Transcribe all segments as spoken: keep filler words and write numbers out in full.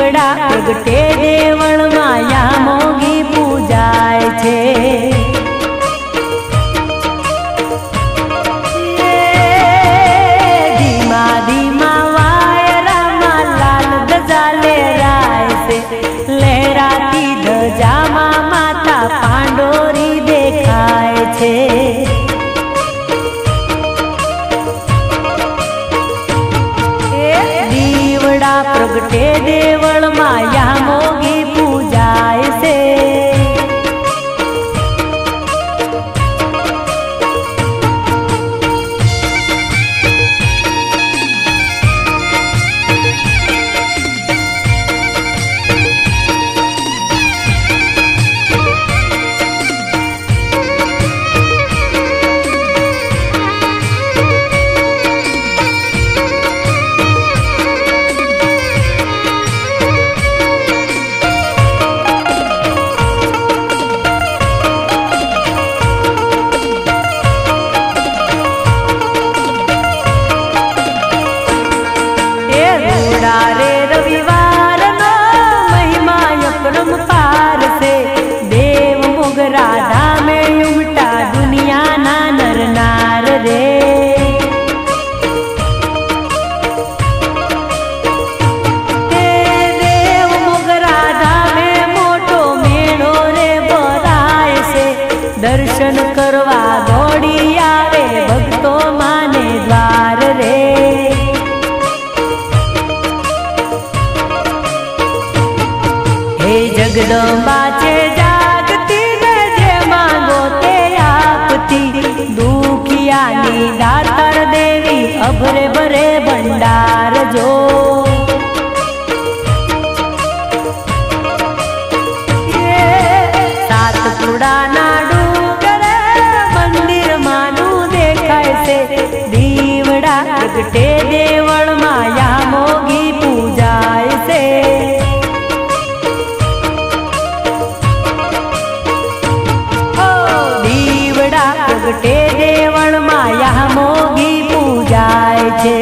દીવડા પ્રગટે દેવળ માયા મોગી પૂજાય છે। ધીમા ધીમા વાયરામાં લાલ ધજા લહેરાય છે। લહેરાતી ધજામાં માતા પાંડોરી દેખાય છે। प्रगटे देवल माया मोगी पूजाय से। रे रविवार नो महिमा अपरंपार से। देव मोगरा धामे उमटा दुनिया ना नर नार रे। देव मोगरा धामे मोटो मेळो रे भराय से। दर्शन करवा दौड़ी आवे भक्तो माने द्वार रे। जगदम्बा छे जागती ने जे मांगो ते आपती। दुखिया नी दातार देवी अभरे भरे भंडार जो। सात पुड़ा ना डूंगरे मंदिर मानू देखाय से। दीवड़ा प्रगटे देवळ माया मोगी पूजाय से। प्रगटे देवळ माया मोगी पूजाय छे।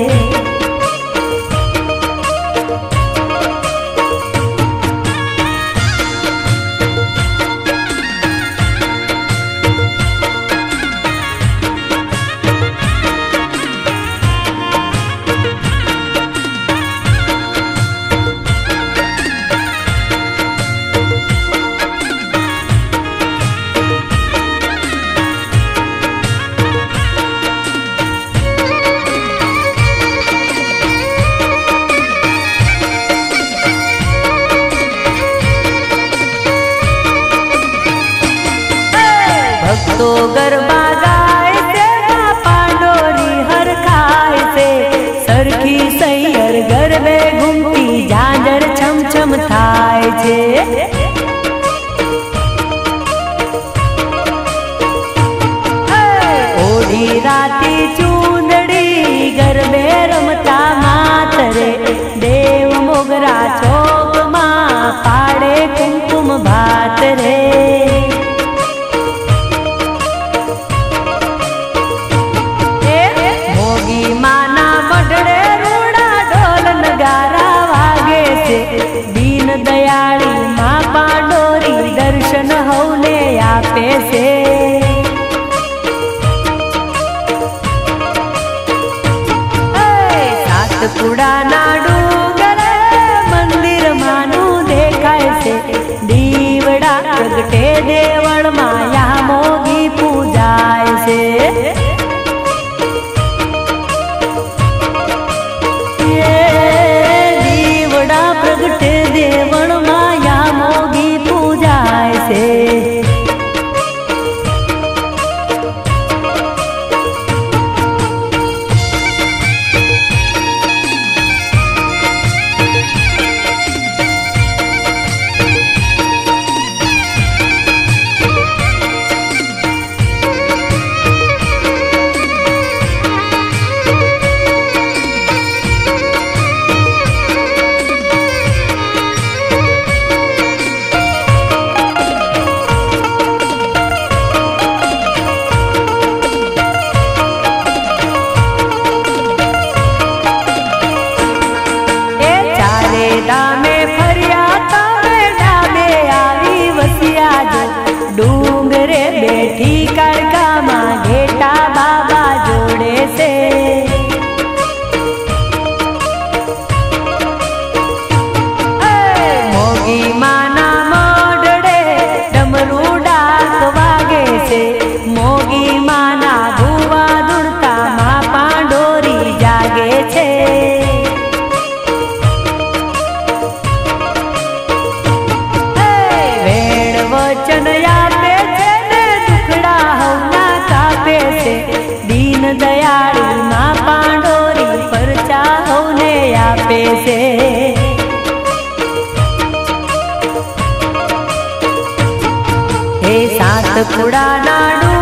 तो गरबा गाय से पांडोरी हर खाय से। सरखी सैयर गरबे घूमती झांझर छम छम थाय छे। ओढ़ी राती चूंदड़ी गरबे रमता मातरे। देव मोगरा चौक मां पाड़े कुमकुम भात रे। माना मडड़े रूड़ा ढोल नगारा वागे से। दीन दयाली माँ गामे फरिया तमे डाबे आवी वसिया जो डूंगरे बेठी कड़का मां घेटा बाबा जोड़े से मोगी माना मोडड़े डमरू डाक वागे से मोगी माना धुआ दुड़ता मां पांडोरी जागे छे वेण वचन आपे छे ने दुखड़ा हवना कापे से दीन दयाळु मां पांडोरी परचा हवने आपे से हे सात कुड़ा नाडू